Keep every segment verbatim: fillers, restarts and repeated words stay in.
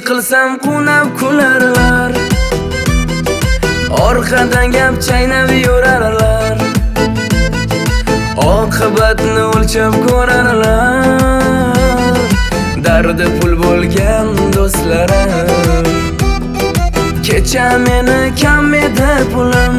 qilsam qunab kularlar, orqadan gap chaynab yurarlar, oqibatni o'lchab ko'rarlar. Dardi pul bo'lgan do'stlarim, kecha meni kam edi pulim,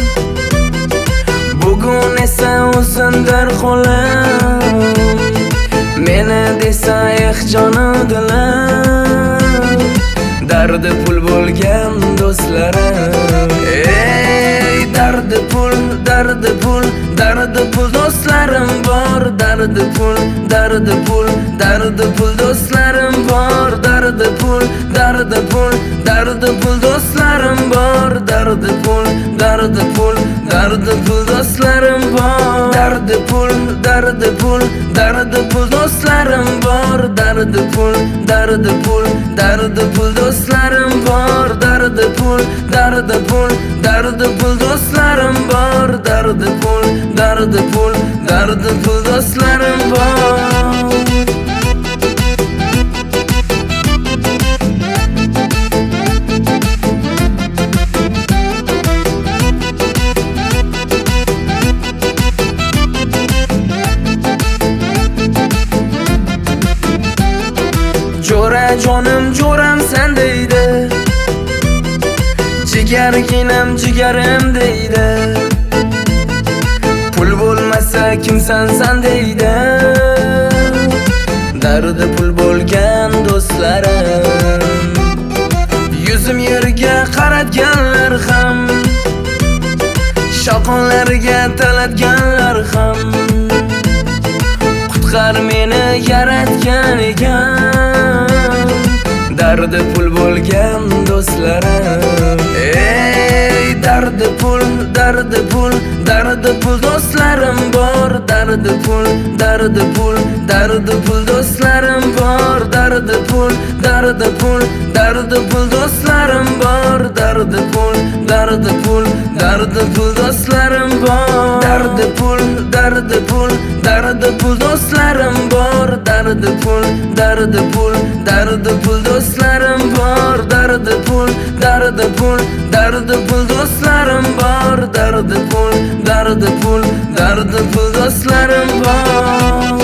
bugun esa uzundir qo'lim. Meni desa eh jonim dilim, dardi pul bo'lgan do'stlarim. Ey dardi pul, dardi pul, dardi pul do'stlarim bor. Dardi pul, dardi pul, dardi pul do'stlarim bor. Dardi pul, dardi pul, dardi pul do'stlarim bor. Dardi pul, dardi pul, dardi pul do'stlarim bor. Dardi pul, dardi pul, dardi pul do'stlarim bor. Dardi pul, dardi pul, dardi pul do'stlarim bor. Dardi pul, dardi pul, dardi pul do'stlarim bor. Dardi pul, dardi pul, dardi pul do'stlarim bor. Jo'ra jonim jo'ram sen deydi, jigarginam jigarim deydi. Pul bo'lmasa kimsan san deydi. Dardi pul bo'lgan do'stlarim, yuzim yerga qaratganlar ham, shoqonlarga talatganlar ham. Qutqar meni yaratgan ekan, dardi pul bo'lgan do'stlarim. Ey dardi pul, dardi pul, dardi pul do'stlarim bor. Dardi pul, dardi pul, dardi pul do'stlarim bor. Dardi pul, dardi pul, dardi pul do'stlarim bor. Dardi pul, dardi pul, dardi pul do'stlarim bor. Dardi pul, dardi pul, dardi pul do'stlarim bor. Dardi pul, dardi pul, dardi pul do'stlarim bor. Dardi pul, dardi pul, dardi pul do'stlarim bor. Dardi pul, dardi pul, dardi pul do'stlarim bor.